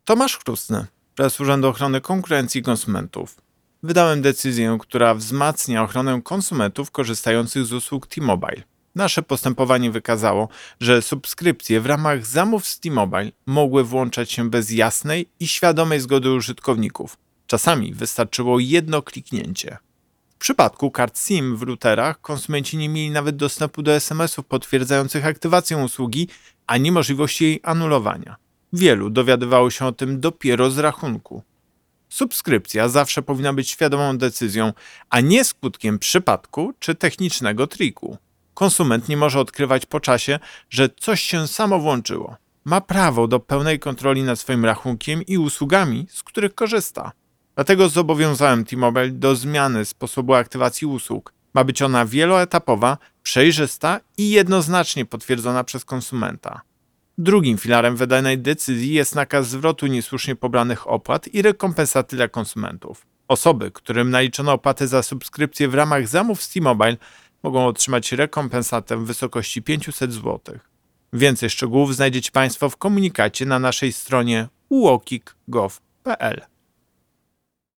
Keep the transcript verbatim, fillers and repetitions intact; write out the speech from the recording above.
Tomasz Chrustny, prezes Urzędu Ochrony Konkurencji i Konsumentów. Wydałem decyzję, która wzmacnia ochronę konsumentów korzystających z usług T-Mobile. Nasze postępowanie wykazało, że subskrypcje w ramach zamów z T-Mobile mogły włączać się bez jasnej i świadomej zgody użytkowników. Czasami wystarczyło jedno kliknięcie. W przypadku kart SIM w routerach konsumenci nie mieli nawet dostępu do es em esów potwierdzających aktywację usługi, ani możliwości jej anulowania. Wielu dowiadywało się o tym dopiero z rachunku. Subskrypcja zawsze powinna być świadomą decyzją, a nie skutkiem przypadku czy technicznego triku. Konsument nie może odkrywać po czasie, że coś się samo włączyło. Ma prawo do pełnej kontroli nad swoim rachunkiem i usługami, z których korzysta. Dlatego zobowiązałem T-Mobile do zmiany sposobu aktywacji usług. Ma być ona wieloetapowa, przejrzysta i jednoznacznie potwierdzona przez konsumenta. Drugim filarem wydanej decyzji jest nakaz zwrotu niesłusznie pobranych opłat i rekompensaty dla konsumentów. Osoby, którym naliczono opłaty za subskrypcję w ramach zamów z T-Mobile, mogą otrzymać rekompensatę w wysokości pięćset złotych. Więcej szczegółów znajdziecie Państwo w komunikacie na naszej stronie uokik kropka gov kropka pe el.